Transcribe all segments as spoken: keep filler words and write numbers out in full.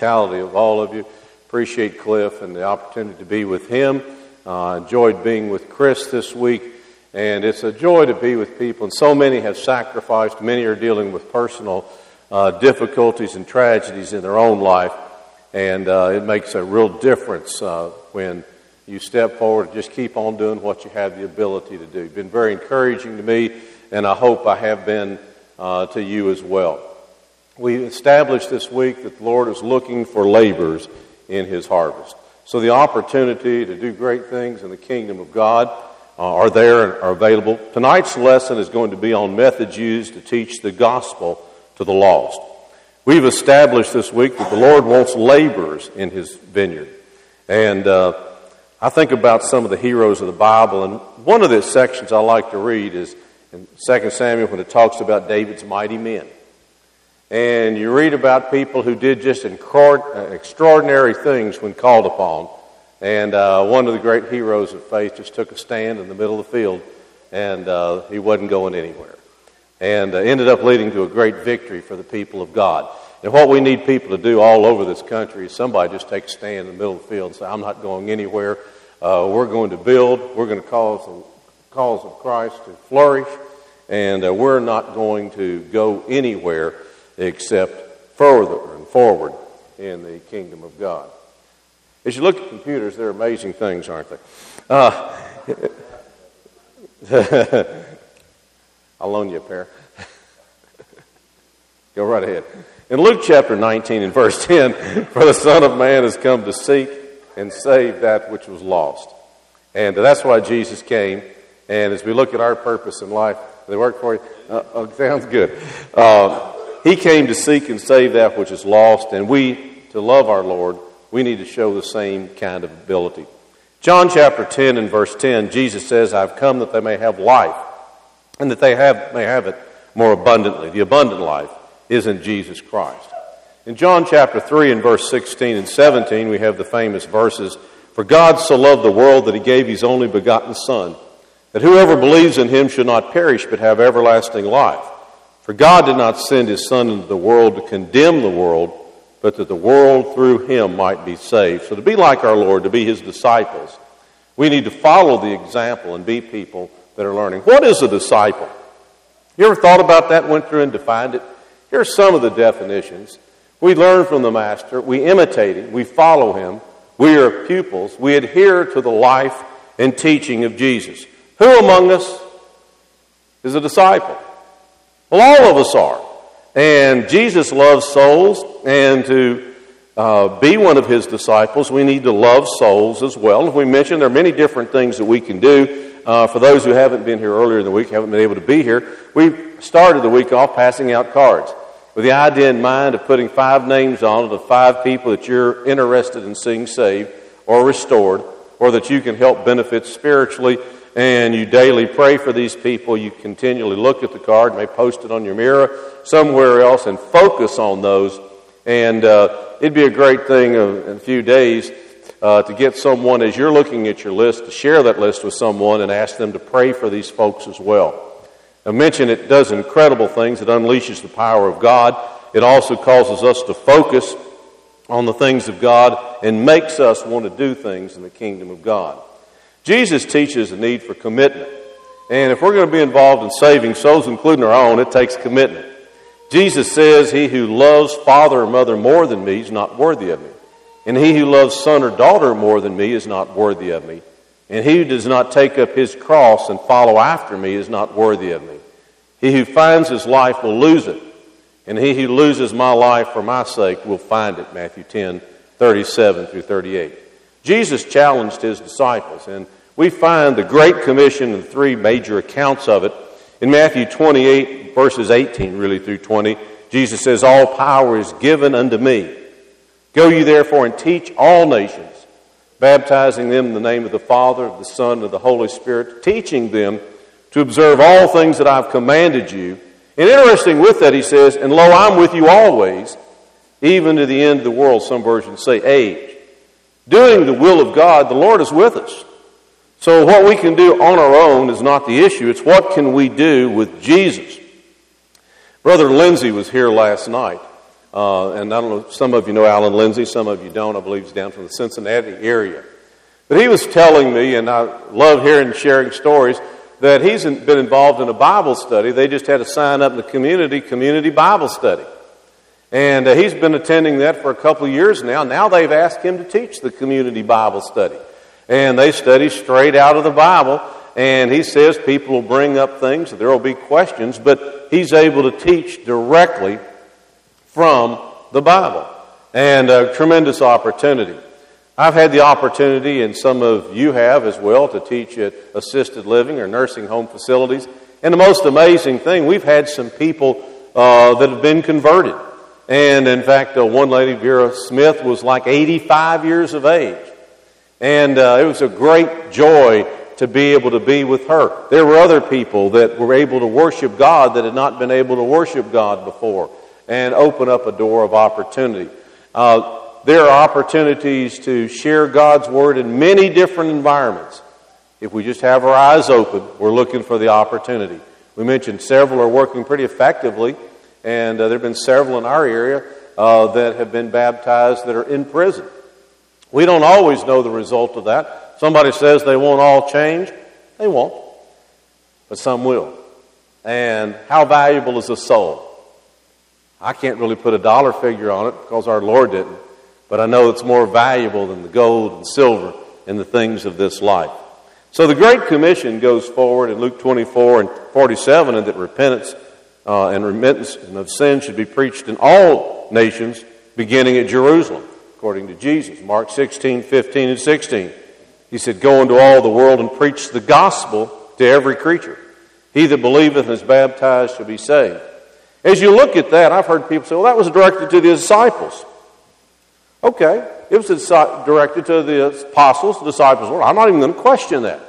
hospitality of all of you. Appreciate Cliff and the opportunity to be with him. Uh, enjoyed being with Chris this week. And it's a joy to be with people. And so many have sacrificed. Many are dealing with personal uh, difficulties and tragedies in their own life. And uh, it makes a real difference uh, when you step forward and just keep on doing what you have the ability to do. You've been very encouraging to me, and I hope I have been uh, to you as well. We established this week that the Lord is looking for laborers in His harvest. So the opportunity to do great things in the kingdom of God uh, are there and are available. Tonight's lesson is going to be on methods used to teach the gospel to the lost. We've established this week that the Lord wants laborers in His vineyard. And uh, I think about some of the heroes of the Bible, and one of the sections I like to read is in Second Samuel when it talks about David's mighty men. And you read about people who did just extraordinary things when called upon. And uh, one of the great heroes of faith just took a stand in the middle of the field, and uh, he wasn't going anywhere. And uh, ended up leading to a great victory for the people of God. And what we need people to do all over this country is somebody just take a stand in the middle of the field and say, I'm not going anywhere. Uh, we're going to build. We're going to cause the cause of Christ to flourish. And uh, we're not going to go anywhere except further and forward in the kingdom of God. As you look at computers, they're amazing things, aren't they? Uh, I'll loan you a pair. Go right ahead. In Luke chapter nineteen and verse ten, for the Son of Man has come to seek and save that which was lost. And that's why Jesus came. And as we look at our purpose in life, they work for you? Uh, oh, sounds good. Uh, he came to seek and save that which is lost. And we, to love our Lord, we need to show the same kind of ability. John chapter ten and verse ten, Jesus says, I've come that they may have life, and that they have may have it more abundantly. The abundant life is in Jesus Christ. In John chapter three and verse sixteen and seventeen, we have the famous verses, for God so loved the world that He gave His only begotten Son, that whoever believes in Him should not perish but have everlasting life. For God did not send His Son into the world to condemn the world, but that the world through Him might be saved. So to be like our Lord, to be His disciples, we need to follow the example and be people that are learning. What is a disciple? You ever thought about that, went through and defined it? Here are some of the definitions. We learn from the Master. We imitate Him. We follow Him. We are pupils. We adhere to the life and teaching of Jesus. Who among us is a disciple? Well, all of us are. And Jesus loves souls, and to uh, be one of His disciples, we need to love souls as well. As we mentioned, there are many different things that we can do. Uh, for those who haven't been here earlier in the week, haven't been able to be here, we started the week off passing out cards with the idea in mind of putting five names on it of five people that you're interested in seeing saved or restored, or that you can help benefit spiritually, and you daily pray for these people. You continually look at the card, may post it on your mirror somewhere else, and focus on those. And uh, it'd be a great thing uh, in a few days uh, to get someone, as you're looking at your list, to share that list with someone and ask them to pray for these folks as well. I mentioned it does incredible things. It unleashes the power of God. It also causes us to focus on the things of God and makes us want to do things in the kingdom of God. Jesus teaches the need for commitment. And if we're going to be involved in saving souls, including our own, it takes commitment. Jesus says, he who loves father or mother more than me is not worthy of me. And he who loves son or daughter more than me is not worthy of me. And he who does not take up his cross and follow after me is not worthy of me. He who finds his life will lose it. And he who loses my life for my sake will find it. Matthew ten, thirty-seven through thirty-eight. Jesus challenged his disciples, and we find the Great Commission in three major accounts of it. In Matthew twenty-eight, verses eighteen really through twenty, Jesus says, all power is given unto me. Go ye therefore and teach all nations, baptizing them in the name of the Father, of the Son, and of the Holy Spirit, teaching them to observe all things that I've commanded you. And interesting with that, he says, and lo, I'm with you always, even to the end of the world, some versions say age. Doing the will of God, the Lord is with us. So what we can do on our own is not the issue. It's what can we do with Jesus. Brother Lindsay was here last night. Uh, and I don't know, some of you know Alan Lindsay, some of you don't. I believe he's down from the Cincinnati area. But he was telling me, and I love hearing and sharing stories, that he's been involved in a Bible study. They just had to sign up in the community, community Bible study. And uh, he's been attending that for a couple of years now. Now they've asked him to teach the community Bible study. And they study straight out of the Bible. And he says people will bring up things, there will be questions, but he's able to teach directly from the Bible. And a tremendous opportunity. I've had the opportunity, and some of you have as well, to teach at assisted living or nursing home facilities. And the most amazing thing, we've had some people uh, that have been converted. And in fact, uh, one lady, Vera Smith, was like eighty-five years of age. And uh, it was a great joy to be able to be with her. There were other people that were able to worship God that had not been able to worship God before, and open up a door of opportunity. Uh, there are opportunities to share God's Word in many different environments. If we just have our eyes open, we're looking for the opportunity. We mentioned several are working pretty effectively, and uh, there have been several in our area uh, that have been baptized that are in prison. We don't always know the result of that. Somebody says they won't all change. They won't. But some will. And how valuable is a soul? I can't really put a dollar figure on it because our Lord didn't. But I know it's more valuable than the gold and silver and the things of this life. So the Great Commission goes forward in Luke twenty-four and forty-seven, and that repentance uh, and remittance of sin should be preached in all nations, beginning at Jerusalem, according to Jesus. Mark sixteen, fifteen, and sixteen. He said, "Go into all the world and preach the gospel to every creature. He that believeth and is baptized shall be saved." As you look at that, I've heard people say, well, that was directed to the disciples. Okay, it was directed to the apostles, the disciples. Well, I'm not even going to question that.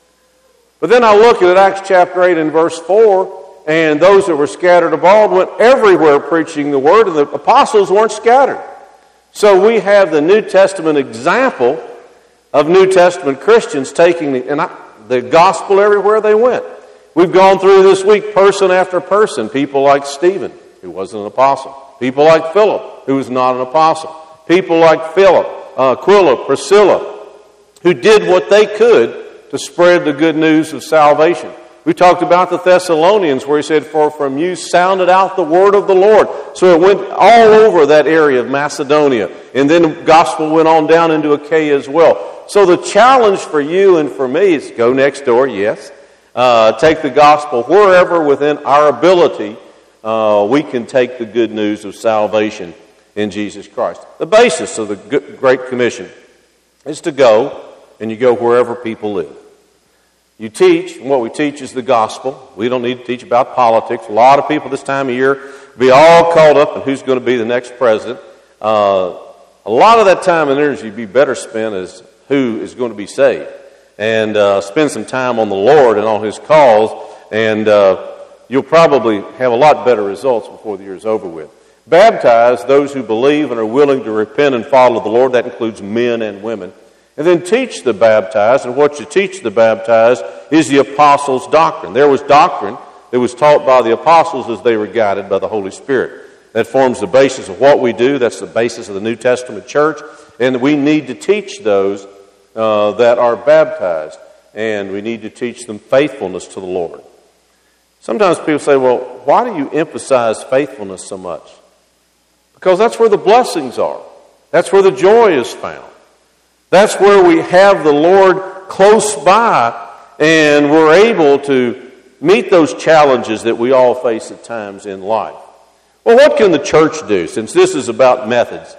But then I look at Acts chapter eight and verse four, and those that were scattered abroad went everywhere preaching the word, and the apostles weren't scattered. So we have the New Testament example of New Testament Christians taking the, and I, the gospel everywhere they went. We've gone through this week person after person, people like Stephen, who wasn't an apostle, people like Philip, who was not an apostle, people like Philip, uh, Aquila, Priscilla, who did what they could to spread the good news of salvation. We talked about the Thessalonians where he said, "For from you sounded out the word of the Lord." So it went all over that area of Macedonia. And then the gospel went on down into Achaia as well. So the challenge for you and for me is go next door, yes. Uh, take the gospel wherever within our ability uh, we can take the good news of salvation in Jesus Christ. The basis of the Great Commission is to go, and you go wherever people live. You teach, and what we teach is the gospel. We don't need to teach about politics. A lot of people this time of year be all caught up in who's going to be the next president. Uh, a lot of that time and energy would be better spent as who is going to be saved. And uh, spend some time on the Lord and on His cause, and uh, you'll probably have a lot better results before the year is over with. Baptize those who believe and are willing to repent and follow the Lord. That includes men and women. And then teach the baptized, and what you teach the baptized is the apostles' doctrine. There was doctrine that was taught by the apostles as they were guided by the Holy Spirit. That forms the basis of what we do. That's the basis of the New Testament church. And we need to teach those uh, that are baptized. And we need to teach them faithfulness to the Lord. Sometimes people say, well, why do you emphasize faithfulness so much? Because that's where the blessings are. That's where the joy is found. That's where we have the Lord close by and we're able to meet those challenges that we all face at times in life. Well, what can the church do, since this is about methods?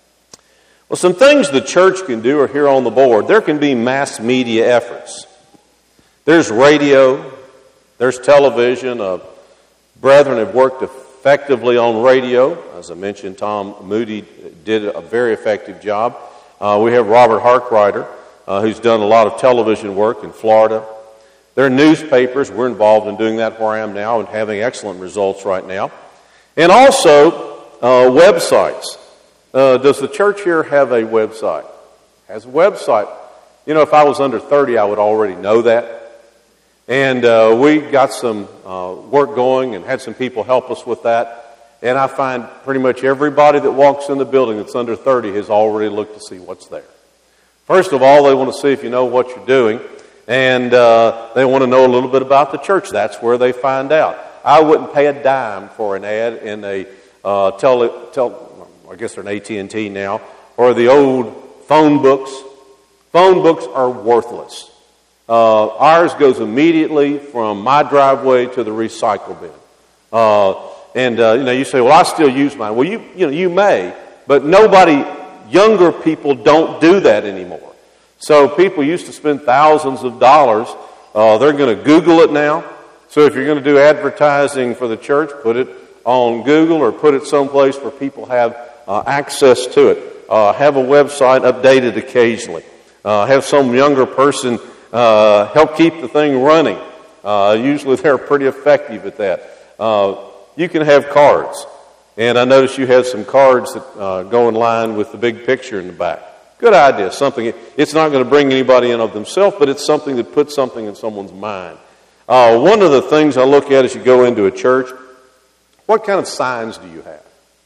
Well, some things the church can do are here on the board. There can be mass media efforts. There's radio. There's television. Uh, brethren have worked effectively on radio. As I mentioned, Tom Moody did a very effective job. Uh, we have Robert Harkrider, uh, who's done a lot of television work in Florida. There are newspapers. We're involved in doing that where I am now and having excellent results right now. And also uh, websites. Uh, does the church here have a website? Has a website. You know, if I was under thirty, I would already know that. And uh, we got some uh, work going and had some people help us with that. and I find pretty much everybody that walks in the building that's under thirty has already looked to see what's there. First of all, they want to see if you know what you're doing, and uh, they want to know a little bit about the church. That's where they find out. I wouldn't pay a dime for an ad in a uh, tele, tel, I guess they're an A T and T now, or the old phone books. Phone books are worthless. Uh, ours goes immediately from my driveway to the recycle bin. Uh, and uh, you know, you say, "Well, I still use mine." Well, you you know, you may, but nobody, younger people don't do that anymore. So people used to spend thousands of dollars. Uh, they're going to Google it now. So if you're going to do advertising for the church, put it on Google or put it someplace where people have uh, access to it. Uh, have a website updated occasionally. Uh, have some younger person uh, help keep the thing running. Uh, usually they're pretty effective at that. Uh, you can have cards. And I noticed you have some cards that uh, go in line with the big picture in the back. Good idea. Something. It's not going to bring anybody in of themselves, but it's something that puts something in someone's mind. Uh, one of the things I look at as you go into a church, what kind of signs do you have?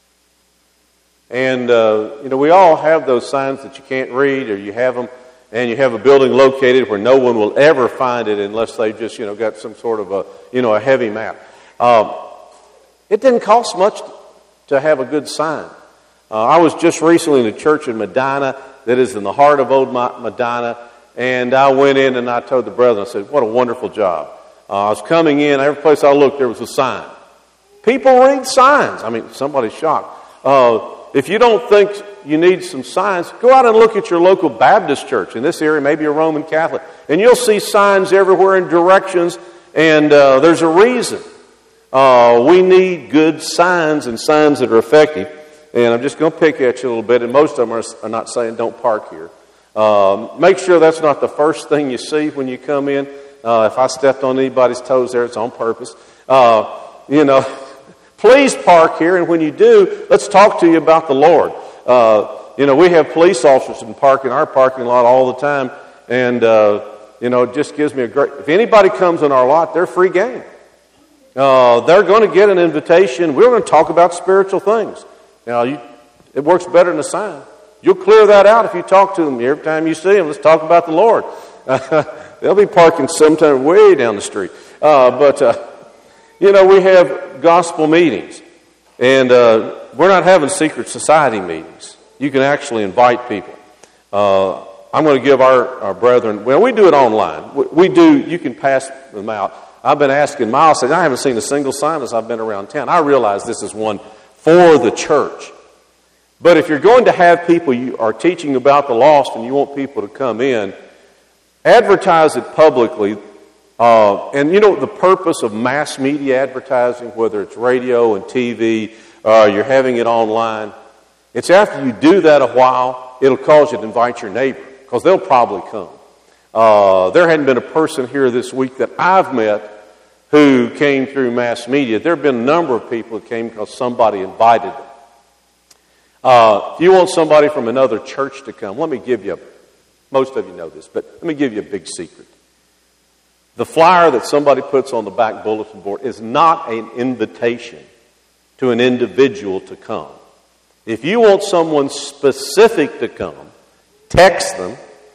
And, uh, you know, we all have those signs that you can't read, or you have them, and you have a building located where no one will ever find it unless they just, you know, got some sort of a, you know, a heavy map. Um, it didn't cost much to have a good sign. Uh, I was just recently in a church in Medina that is in the heart of old Medina, and I went in and I told the brethren, I said, what a wonderful job. Uh, I was coming in, every place I looked, there was a sign. People read signs. I mean, somebody's shocked. Uh, if you don't think you need some signs, go out and look at your local Baptist church. In this area, maybe a Roman Catholic. And you'll see signs everywhere in directions, and uh, there's a reason. Uh, we need good signs and signs that are effective. And I'm just going to pick at you a little bit, and most of them are, are not saying don't park here. Um, make sure that's not the first thing you see when you come in. Uh, if I stepped on anybody's toes there, it's on purpose. Uh, you know, please park here, and when you do, let's talk to you about the Lord. Uh, you know, we have police officers in park in our parking lot all the time, and, uh, you know, it just gives me a great... If anybody comes in our lot, they're free game. Uh, they're going to get an invitation. We're going to talk about spiritual things. Now, you, it works better than a sign. You'll clear that out if you talk to them. Every time you see them, let's talk about the Lord. They'll be parking sometime way down the street. Uh, but, uh, you know, we have gospel meetings. And uh, we're not having secret society meetings. You can actually invite people. Uh, I'm going to give our, our brethren, well, we do it online. We, we do, you can pass them out. I've been asking Miles, I haven't seen a single sign as I've been around town. I realize this is one for the church. But if you're going to have people, you are teaching about the lost and you want people to come in, advertise it publicly. Uh, and you know the purpose of mass media advertising, whether it's radio and T V, uh, you're having it online. It's after you do that a while, it'll cause you to invite your neighbor, because they'll probably come. Uh, there hadn't been a person here this week that I've met who came through mass media. There have been a number of people who came because somebody invited them. Uh, if you want somebody from another church to come, let me give you, a, most of you know this, but let me give you a big secret. The flyer that somebody puts on the back bulletin board is not an invitation to an individual to come. If you want someone specific to come, text them,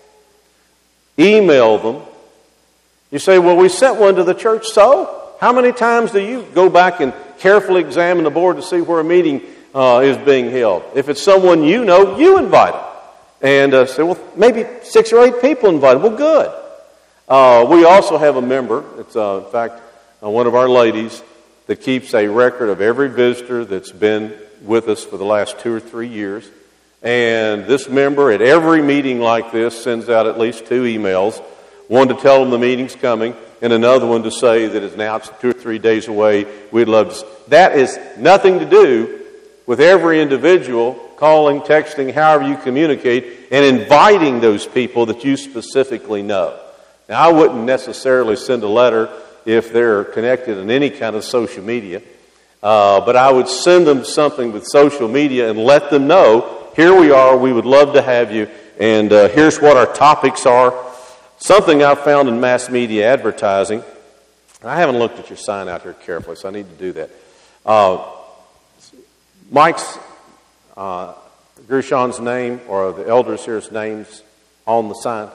email them. You say, well, we sent one to the church, so? How many times do you go back and carefully examine the board to see where a meeting uh, is being held? If it's someone you know, you invite them. And uh, say, well, maybe six or eight people invited. Well, good. Uh, we also have a member, it's uh, in fact uh, one of our ladies, that keeps a record of every visitor that's been with us for the last two or three years. And this member at every meeting like this sends out at least two emails, one to tell them the meeting's coming, and another one to say that it's now two or three days away. We'd love to. That is nothing to do with every individual calling, texting, however you communicate, and inviting those people that you specifically know. Now, I wouldn't necessarily send a letter if they're connected in any kind of social media, uh, but I would send them something with social media and let them know, here we are, we would love to have you, and uh, here's what our topics are. Something I found in mass media advertising, I haven't looked at your sign out here carefully, so I need to do that. Uh, Mike's, uh, Gershon's name, or the elders here's names on the sign?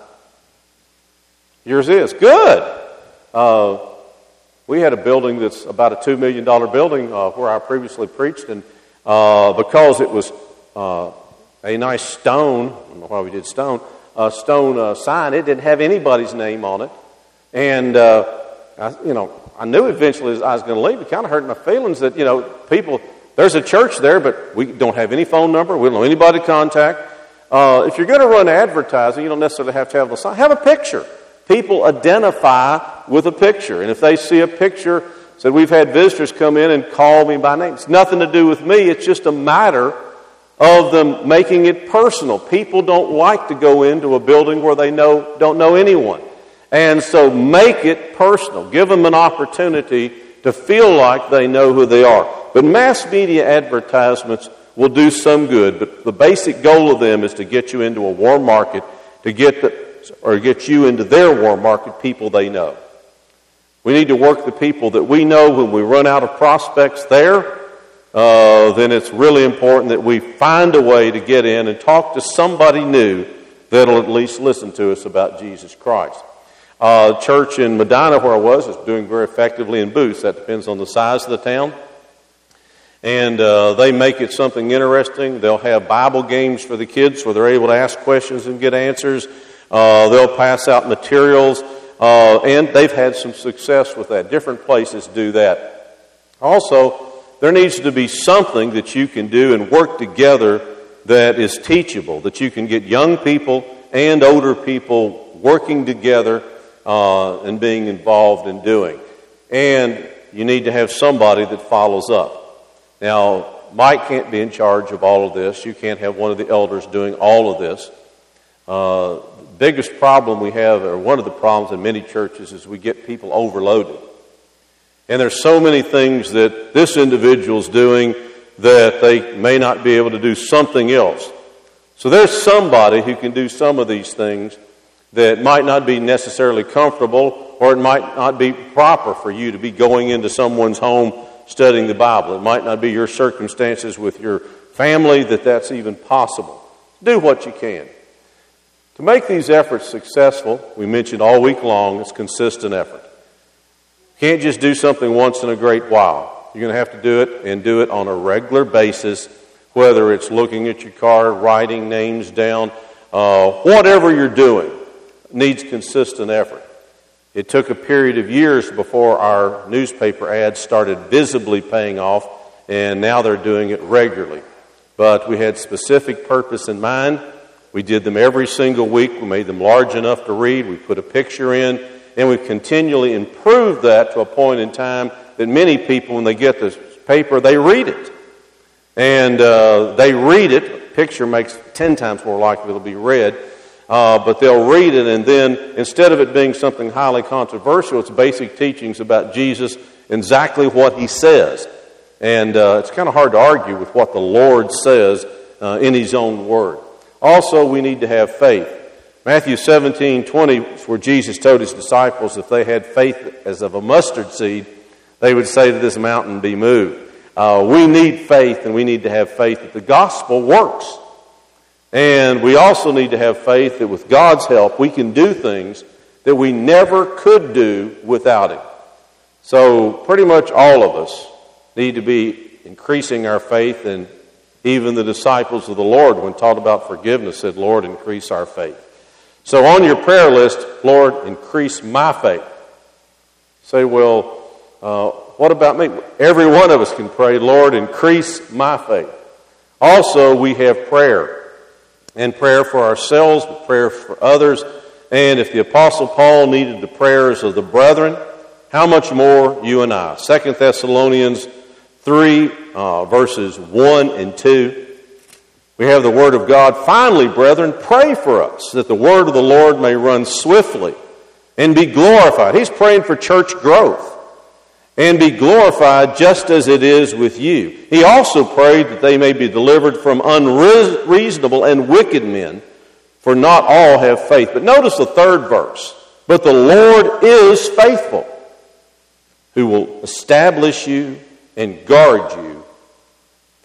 Yours is. Good. Uh, we had a building that's about a two million dollars building uh, where I previously preached, and uh, because it was uh, a nice stone, I don't know why we did stone, a stone uh, sign, it didn't have anybody's name on it. And, uh, I, you know, I knew eventually as I was going to leave, it kind of hurt my feelings that, you know, people, there's a church there, but we don't have any phone number. We don't know anybody to contact. Uh, if you're going to run advertising, you don't necessarily have to have the sign. Have a picture. People identify with a picture. And if they see a picture, said we've had visitors come in and call me by name. It's nothing to do with me. It's just a matter of them making it personal. People don't like to go into a building where they know don't know anyone. And so make it personal. Give them an opportunity to feel like they know who they are. But mass media advertisements will do some good, but the basic goal of them is to get you into a warm market, to get the, or get you into their warm market, people they know. We need to work the people that we know. When we run out of prospects there, uh, then it's really important that we find a way to get in and talk to somebody new that'll at least listen to us about Jesus Christ. Uh, church in Medina, where I was, is doing very effectively in booths. That depends on the size of the town. And uh, they make it something interesting. They'll have Bible games for the kids where they're able to ask questions and get answers. Uh, they'll pass out materials. Uh, and they've had some success with that. Different places do that. Also, there needs to be something that you can do and work together that is teachable, that you can get young people and older people working together Uh, and being involved in doing. And you need to have somebody that follows up. Now, Mike can't be in charge of all of this. You can't have one of the elders doing all of this. Uh, the biggest problem we have, or one of the problems in many churches, is we get people overloaded. And there's so many things that this individual's doing that they may not be able to do something else. So there's somebody who can do some of these things that might not be necessarily comfortable, or it might not be proper for you to be going into someone's home studying the Bible. It might not be your circumstances with your family that that's even possible. Do what you can. To make these efforts successful, we mentioned all week long, it's consistent effort. You can't just do something once in a great while. You're going to have to do it and do it on a regular basis, whether it's looking at your card, writing names down, uh, whatever you're doing. Needs consistent effort. It took a period of years before our newspaper ads started visibly paying off, and now they're doing it regularly. But we had specific purpose in mind. We did them every single week. We made them large enough to read. We put a picture in, and we continually improved that to a point in time that many people, when they get this paper, they read it. And uh, they read it. Picture makes ten times more likely it'll be read. Uh, but they'll read it, and then instead of it being something highly controversial, it's basic teachings about Jesus, exactly what he says. And uh, it's kind of hard to argue with what the Lord says uh, in his own word. Also, we need to have faith. Matthew seventeen twenty, where Jesus told his disciples if they had faith as of a mustard seed, they would say to this mountain, be moved. Uh, we need faith, and we need to have faith that the gospel works. And we also need to have faith that with God's help, we can do things that we never could do without him. So pretty much all of us need to be increasing our faith, and even the disciples of the Lord, when taught about forgiveness, said, Lord, increase our faith. So on your prayer list, Lord, increase my faith. Say, well, uh, what about me? Every one of us can pray, Lord, increase my faith. Also, we have prayer. And prayer for ourselves, but prayer for others. And if the Apostle Paul needed the prayers of the brethren, how much more you and I? Second Thessalonians three, uh, verses one and two. We have the Word of God. Finally, brethren, pray for us, that the Word of the Lord may run swiftly and be glorified. He's praying for church growth. And be glorified just as it is with you. He also prayed that they may be delivered from unreasonable and wicked men, for not all have faith. But notice the third verse. But the Lord is faithful, who will establish you and guard you from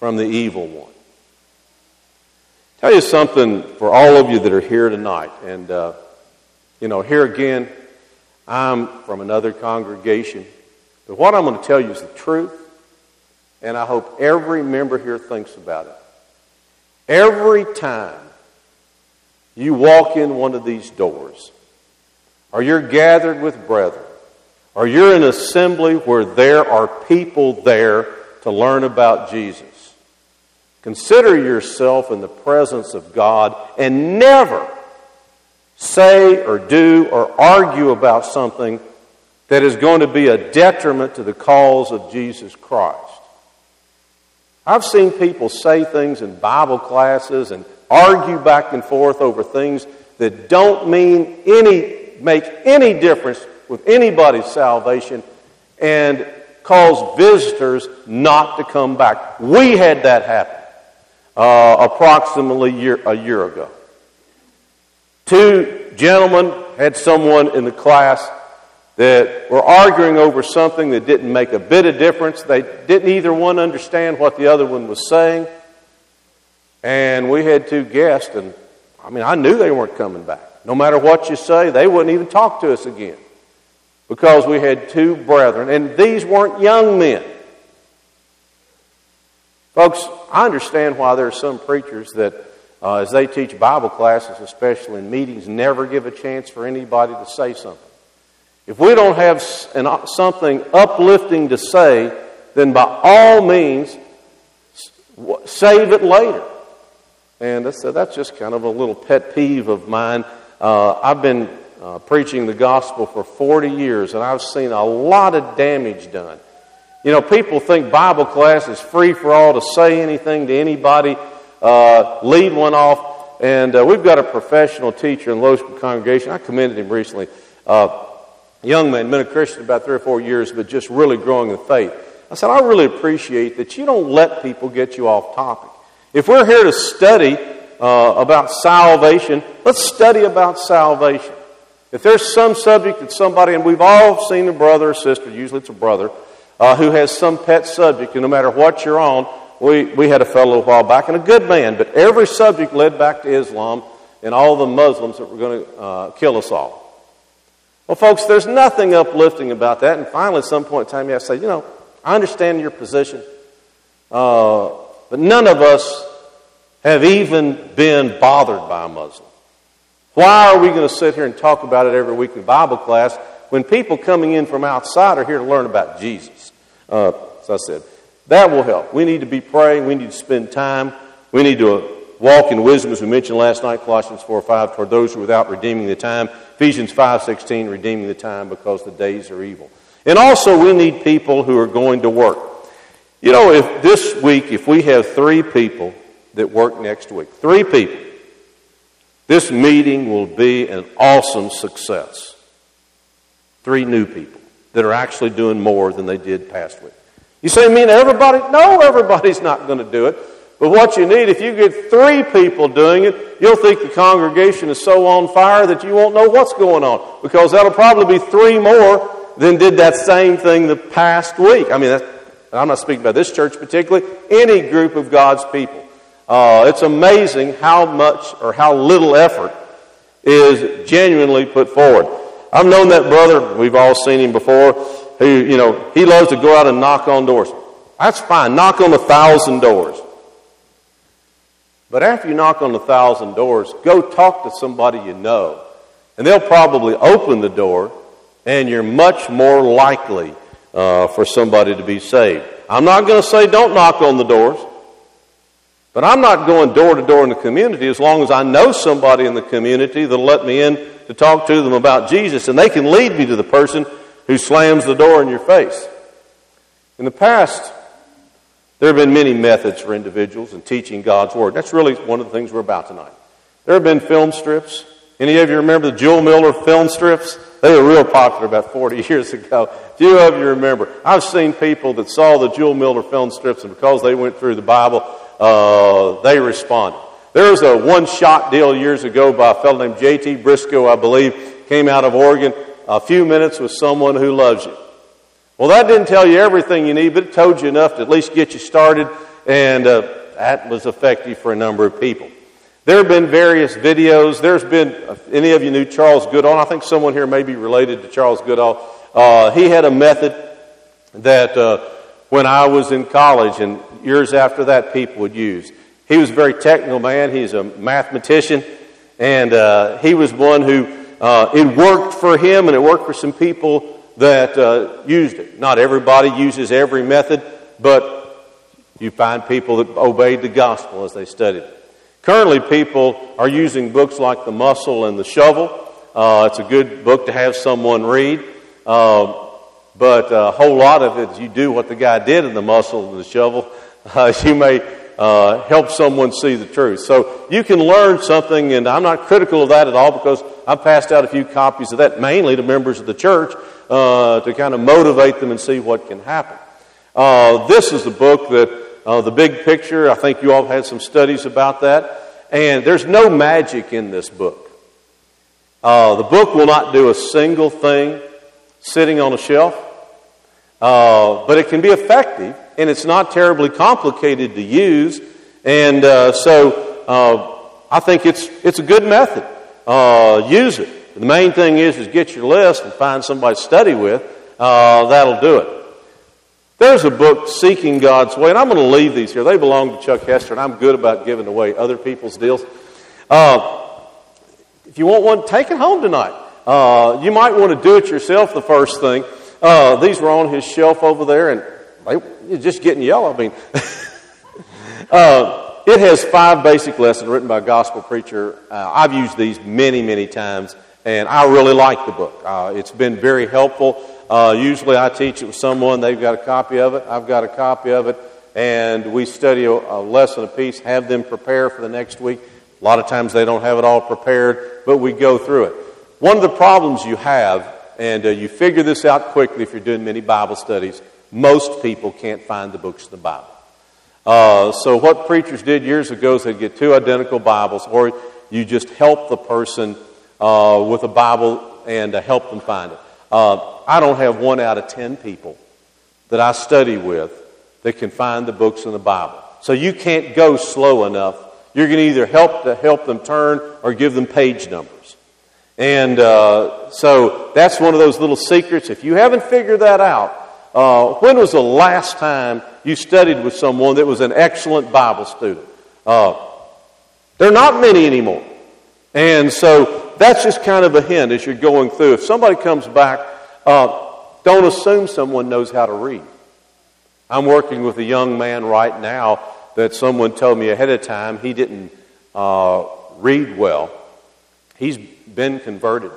from the evil one. Tell you something for all of you that are here tonight. And, uh, you know, here again, I'm from another congregation. But what I'm going to tell you is the truth. And I hope every member here thinks about it. Every time you walk in one of these doors, or you're gathered with brethren, or you're in an assembly where there are people there to learn about Jesus, consider yourself in the presence of God and never say or do or argue about something that is going to be a detriment to the cause of Jesus Christ. I've seen people say things in Bible classes and argue back and forth over things that don't mean any, make any difference with anybody's salvation and cause visitors not to come back. We had that happen uh, approximately year, a year ago. Two gentlemen had someone in the class that were arguing over something that didn't make a bit of difference. They didn't either one understand what the other one was saying. And we had two guests, and I mean, I knew they weren't coming back. No matter what you say, they wouldn't even talk to us again. Because we had two brethren, and these weren't young men. Folks, I understand why there are some preachers that, uh, as they teach Bible classes, especially in meetings, never give a chance for anybody to say something. If we don't have something uplifting to say, then by all means, save it later. And that's, that's just kind of a little pet peeve of mine. Uh, I've been uh, preaching the gospel for forty years, and I've seen a lot of damage done. You know, people think Bible class is free for all to say anything to anybody, uh, lead one off. And uh, we've got a professional teacher in the local congregation. I commended him recently. Uh, young man, been a Christian about three or four years, but just really growing in faith. I said, I really appreciate that you don't let people get you off topic. If we're here to study uh, about salvation, let's study about salvation. If there's some subject that somebody, and we've all seen a brother or sister, usually it's a brother, uh, who has some pet subject, and no matter what you're on, we, we had a fellow a while back, and a good man, but every subject led back to Islam and all the Muslims that were going to uh, kill us all. Well, folks, there's nothing uplifting about that. And finally, at some point in time, you have to say, you know, I understand your position, uh, but none of us have even been bothered by a Muslim. Why are we going to sit here and talk about it every week in Bible class when people coming in from outside are here to learn about Jesus? Uh, as I said, that will help. We need to be praying. We need to spend time. We need to walk in wisdom, as we mentioned last night, Colossians four five, toward those who are without redeeming the time. Ephesians five sixteen, redeeming the time because the days are evil. And also, we need people who are going to work. You know, if this week, if we have three people that work next week, three people, this meeting will be an awesome success. Three new people that are actually doing more than they did past week. You say, mean everybody? No, everybody's not going to do it. But what you need, if you get three people doing it, you'll think the congregation is so on fire that you won't know what's going on. Because that'll probably be three more than did that same thing the past week. I mean, that's, I'm not speaking about this church particularly, any group of God's people. Uh, it's amazing how much or how little effort is genuinely put forward. I've known that brother, we've all seen him before, who, you know, he loves to go out and knock on doors. That's fine, knock on a thousand doors. But after you knock on a thousand doors, go talk to somebody you know. And they'll probably open the door, and you're much more likely uh, for somebody to be saved. I'm not going to say don't knock on the doors, but I'm not going door to door in the community as long as I know somebody in the community that'll let me in to talk to them about Jesus, and they can lead me to the person who slams the door in your face. In the past, there have been many methods for individuals in teaching God's Word. That's really one of the things we're about tonight. There have been film strips. Any of you remember the Jewel Miller film strips? They were real popular about forty years ago. Few of you remember. I've seen people that saw the Jewel Miller film strips, and because they went through the Bible, uh, they responded. There was a one-shot deal years ago by a fellow named J T Briscoe, I believe, came out of Oregon. A few minutes with someone who loves you. Well, that didn't tell you everything you need, but it told you enough to at least get you started. And uh, that was effective for a number of people. There have been various videos. There's been, uh, any of you knew Charles Goodall? I think someone here may be related to Charles Goodall. Uh, he had a method that uh, when I was in college and years after that people would use. He was a very technical man. He's a mathematician. And uh, he was one who, uh, it worked for him and it worked for some people that uh, used it. Not everybody uses every method, but you find people that obeyed the gospel as they studied it. Currently, people are using books like The Muscle and The Shovel. Uh, it's a good book to have someone read. Uh, but a whole lot of it, you do what the guy did in The Muscle and The Shovel, uh, you may uh, help someone see the truth. So you can learn something, and I'm not critical of that at all because I've passed out a few copies of that, mainly to members of the church, uh, to kind of motivate them and see what can happen. Uh, this is the book that Uh, the big picture, I think you all had some studies about that. And there's no magic in this book. Uh, the book will not do a single thing sitting on a shelf. Uh, but it can be effective, and it's not terribly complicated to use. And uh, so uh, I think it's it's a good method. Uh, use it. The main thing is, is get your list and find somebody to study with. Uh, that'll do it. There's a book, Seeking God's Way, and I'm going to leave these here. They belong to Chuck Hester, and I'm good about giving away other people's deals. Uh, if you want one, take it home tonight. Uh, you might want to do it yourself the first thing. Uh, these were on his shelf over there, and they, you're just getting yellow. I mean, uh, it has five basic lessons written by a gospel preacher. Uh, I've used these many, many times, and I really like the book. Uh, it's been very helpful. Uh, usually I teach it with someone, they've got a copy of it, I've got a copy of it, and we study a, a lesson apiece, have them prepare for the next week. A lot of times they don't have it all prepared, but we go through it. One of the problems you have, and uh, you figure this out quickly if you're doing many Bible studies, most people can't find the books of the Bible. Uh, so what preachers did years ago is they'd get two identical Bibles, or you just help the person uh, with a Bible and uh, help them find it. Uh, I don't have one out of ten people that I study with that can find the books in the Bible. So you can't go slow enough. You're going to either help to help them turn or give them page numbers. And uh, so that's one of those little secrets. If you haven't figured that out, uh, when was the last time you studied with someone that was an excellent Bible student? Uh, there are not many anymore. And so that's just kind of a hint as you're going through. If somebody comes back, uh, don't assume someone knows how to read. I'm working with a young man right now that someone told me ahead of time he didn't uh, read well. He's been converted.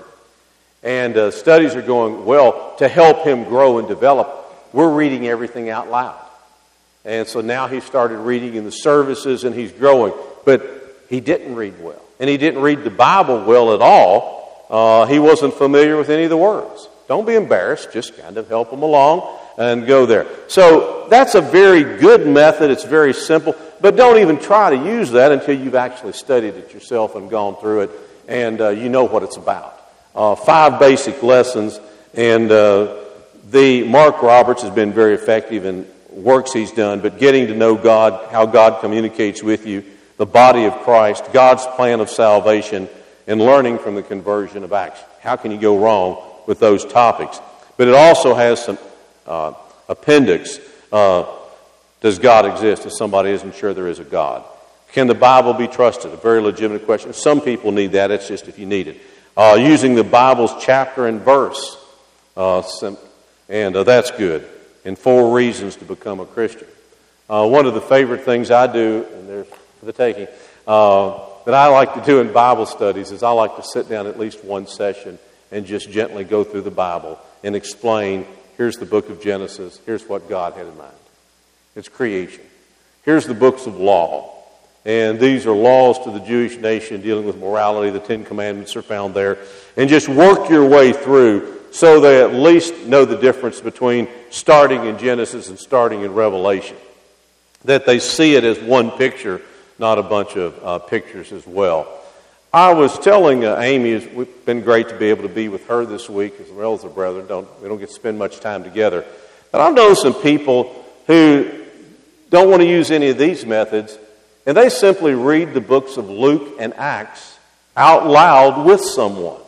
And uh, studies are going well to help him grow and develop. We're reading everything out loud. And so now he started reading in the services and he's growing. But he didn't read well. And he didn't read the Bible well at all. Uh, he wasn't familiar with any of the words. Don't be embarrassed. Just kind of help him along and go there. So that's a very good method. It's very simple. But don't even try to use that until you've actually studied it yourself and gone through it and uh, you know what it's about. Uh, five basic lessons. And uh, the Mark Roberts has been very effective in works he's done. But getting to know God, how God communicates with you, the body of Christ, God's plan of salvation, and learning from the conversion of Acts. How can you go wrong with those topics? But it also has some uh, appendix. Uh, does God exist? If somebody isn't sure there is a God. Can the Bible be trusted? A very legitimate question. Some people need that. It's just if you need it. Uh, using the Bible's chapter and verse. Uh, some, and uh, that's good. And four reasons to become a Christian. Uh, one of the favorite things I do, and there's for the taking, uh, that I like to do in Bible studies is I like to sit down at least one session and just gently go through the Bible and explain, here's the book of Genesis, here's what God had in mind. It's creation. Here's the books of law. And these are laws to the Jewish nation dealing with morality. The Ten Commandments are found there. And just work your way through so they at least know the difference between starting in Genesis and starting in Revelation. That they see it as one picture, not a bunch of uh, pictures as well. I was telling uh, Amy, it's been great to be able to be with her this week, as well as her brother. Don't, we don't get to spend much time together. But I've known some people who don't want to use any of these methods, and they simply read the books of Luke and Acts out loud with someone.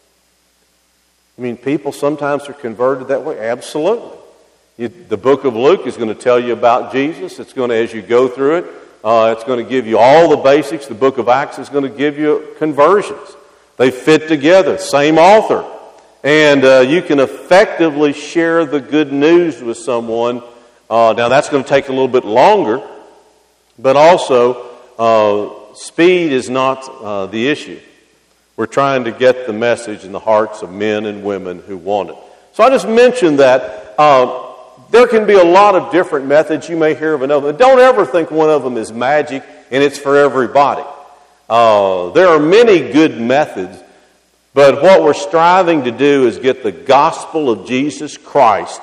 I mean, people sometimes are converted that way. Absolutely. You, the book of Luke is going to tell you about Jesus. It's going to, as you go through it, uh, it's going to give you all the basics. The book of Acts is going to give you conversions. They fit together, same author. And uh, you can effectively share the good news with someone. Uh, now, that's going to take a little bit longer, but also uh, speed is not uh, the issue. We're trying to get the message in the hearts of men and women who want it. So I just mentioned that uh, there can be a lot of different methods. You may hear of another. Don't ever think one of them is magic and it's for everybody. Uh, there are many good methods, but what we're striving to do is get the gospel of Jesus Christ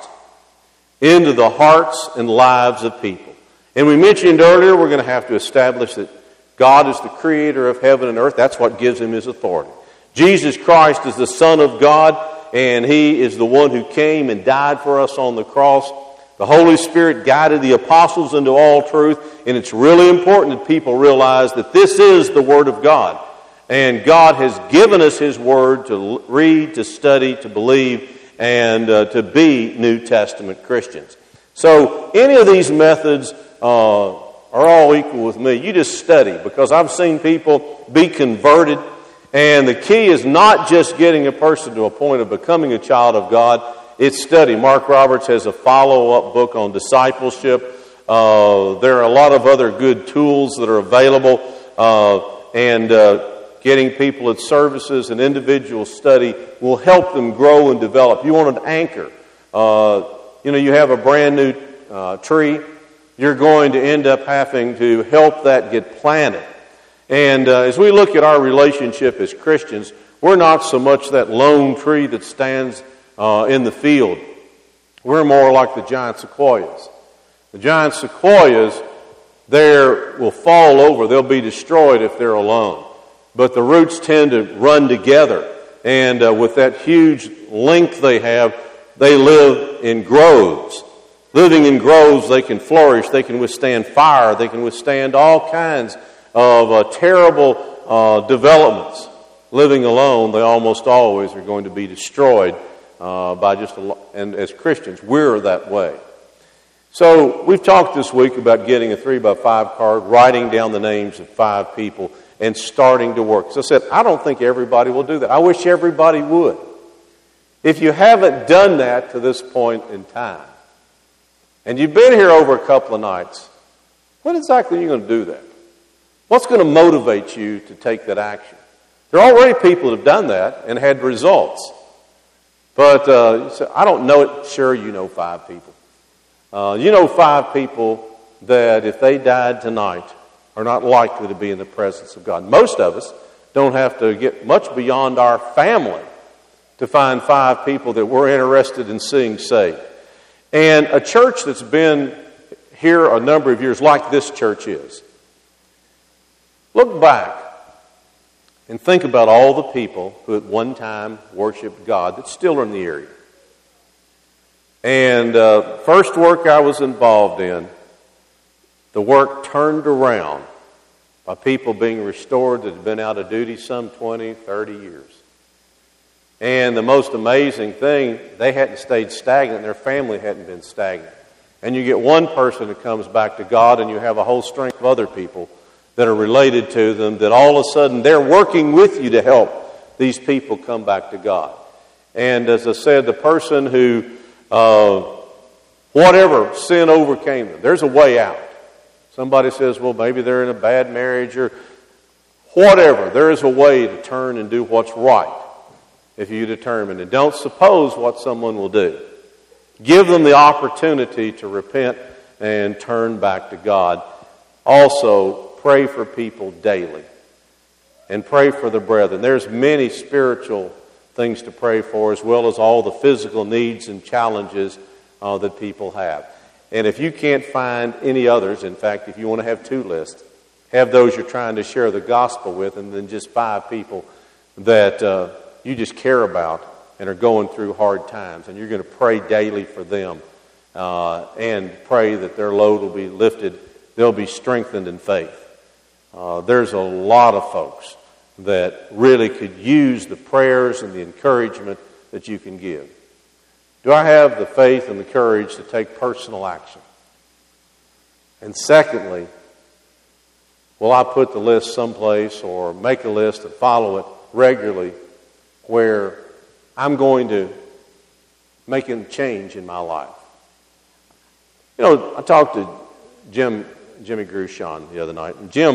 into the hearts and lives of people. And we mentioned earlier we're going to have to establish that God is the creator of heaven and earth. That's what gives him his authority. Jesus Christ is the Son of God, and he is the one who came and died for us on the cross. The Holy Spirit guided the apostles into all truth, and it's really important that people realize that this is the Word of God. And God has given us his Word to read, to study, to believe, and uh, to be New Testament Christians. So any of these methods uh, are all equal with me. You just study, because I've seen people be converted, and the key is not just getting a person to a point of becoming a child of God, it's study. Mark Roberts has a follow-up book on discipleship. Uh, there are a lot of other good tools that are available, uh, and uh, getting people at services and individual study will help them grow and develop. You want an anchor. Uh, you know, you have a brand new uh, tree. You're going to end up having to help that get planted. And uh, as we look at our relationship as Christians, we're not so much that lone tree that stands uh, in the field. We're more like the giant sequoias. The giant sequoias, they will fall over. They'll be destroyed if they're alone. But the roots tend to run together. And uh, with that huge length they have, they live in groves. Living in groves, they can flourish. They can withstand fire. They can withstand all kinds of uh, terrible uh, developments. Living alone, they almost always are going to be destroyed uh, by just a lo- and as Christians, we're that way. So we've talked this week about getting a three by five card, writing down the names of five people, and starting to work. So I said, I don't think everybody will do that. I wish everybody would. If you haven't done that to this point in time, and you've been here over a couple of nights, when exactly are you going to do that? What's going to motivate you to take that action? There are already people that have done that and had results. But uh, you say, I don't know it. Sure, you know five people. Uh, you know five people that if they died tonight are not likely to be in the presence of God. Most of us don't have to get much beyond our family to find five people that we're interested in seeing saved. And a church that's been here a number of years, like this church is, look back and think about all the people who at one time worshiped God that still are in the area. And uh, first work I was involved in, the work turned around by people being restored that had been out of duty some twenty, thirty years. And the most amazing thing, they hadn't stayed stagnant, and their family hadn't been stagnant. And you get one person that comes back to God, and you have a whole string of other people that are related to them, that all of a sudden they're working with you to help these people come back to God. And as I said, the person who, uh, whatever sin overcame them, there's a way out. Somebody says, well, maybe they're in a bad marriage or whatever. There is a way to turn and do what's right if you determine. And don't suppose what someone will do. Give them the opportunity to repent and turn back to God. Also, pray for people daily. And pray for the brethren. There's many spiritual things to pray for, as well as all the physical needs and challenges uh, that people have. And if you can't find any others, in fact, if you want to have two lists, have those you're trying to share the gospel with, and then just five people that uh, you just care about and are going through hard times, and you're going to pray daily for them. uh, and pray that their load will be lifted. They'll be strengthened in faith. Uh, there's a lot of folks that really could use the prayers and the encouragement that you can give. Do I have the faith and the courage to take personal action? And secondly, will I put the list someplace or make a list and follow it regularly where I'm going to make a change in my life? You know, I talked to Jim, Jimmy Grushon the other night, and Jim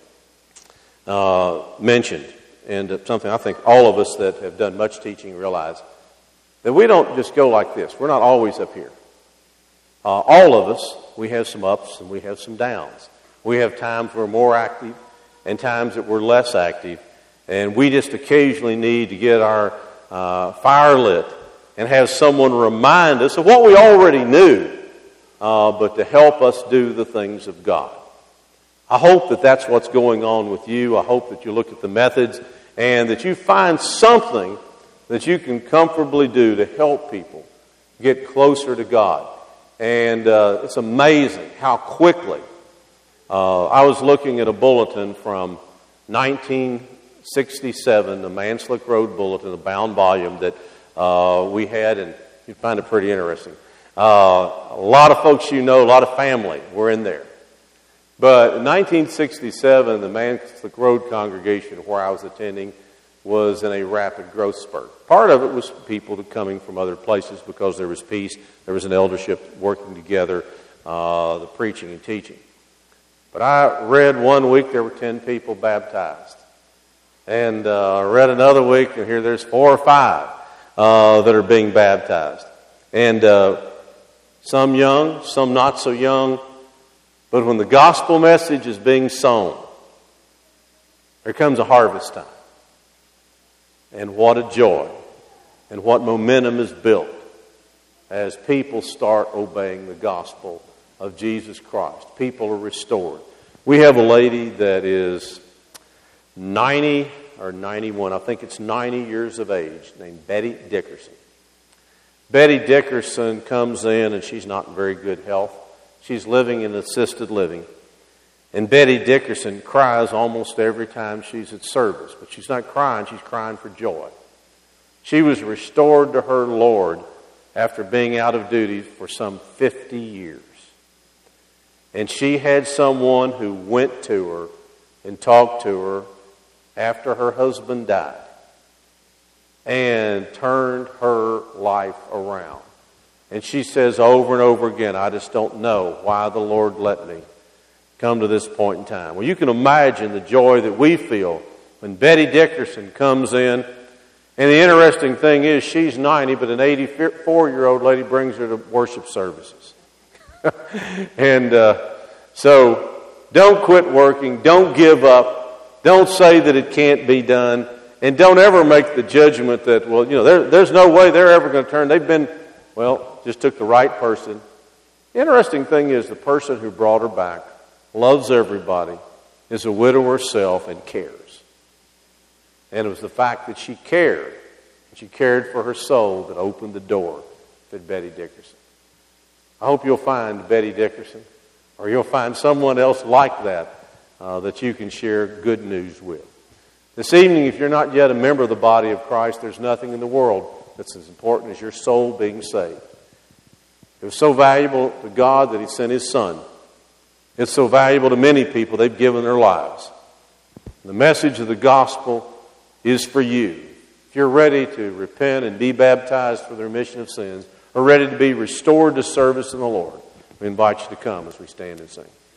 uh, mentioned, and something I think all of us that have done much teaching realize, that we don't just go like this. We're not always up here. Uh, all of us, we have some ups and we have some downs. We have times we're more active and times that we're less active. And we just occasionally need to get our uh, fire lit and have someone remind us of what we already knew, uh, but to help us do the things of God. I hope that that's what's going on with you. I hope that you look at the methods and that you find something that you can comfortably do to help people get closer to God. And uh, it's amazing how quickly. Uh, I was looking at a bulletin from nineteen sixty-seven, the Manslick Road Bulletin, a bound volume that uh, we had, and you'd find it pretty interesting. Uh, a lot of folks you know, a lot of family were in there. But in nineteen sixty-seven, the Manslick Road congregation where I was attending was in a rapid growth spurt. Part of it was people coming from other places because there was peace, there was an eldership working together, uh, the preaching and teaching. But I read one week there were ten people baptized. And uh, I read another week, and here there's four or five uh, that are being baptized. And uh, some young, some not so young. But when the gospel message is being sown, there comes a harvest time. And what a joy and what momentum is built as people start obeying the gospel of Jesus Christ. People are restored. We have a lady that is ninety or ninety-one, I think it's ninety years of age, named Betty Dickerson. Betty Dickerson comes in and she's not in very good health. She's living in assisted living. And Betty Dickerson cries almost every time she's at service. But she's not crying, she's crying for joy. She was restored to her Lord after being out of duty for some fifty years. And she had someone who went to her and talked to her after her husband died and turned her life around. And she says over and over again, I just don't know why the Lord let me come to this point in time. Well, you can imagine the joy that we feel when Betty Dickerson comes in. And the interesting thing is she's ninety, but an eighty-four-year-old lady brings her to worship services. and uh, so don't quit working. Don't give up. Don't say that it can't be done. And don't ever make the judgment that, well, you know, there, there's no way they're ever going to turn. They've been, well, just took the right person. The interesting thing is the person who brought her back loves everybody, is a widow herself, and cares. And it was the fact that she cared, she cared for her soul, that opened the door to Betty Dickerson. I hope you'll find Betty Dickerson, or you'll find someone else like that uh, that you can share good news with. This evening, if you're not yet a member of the body of Christ, there's nothing in the world that's as important as your soul being saved. It was so valuable to God that He sent His Son. It's so valuable to many people, they've given their lives. The message of the gospel is for you. If you're ready to repent and be baptized for the remission of sins, or ready to be restored to service in the Lord, we invite you to come as we stand and sing.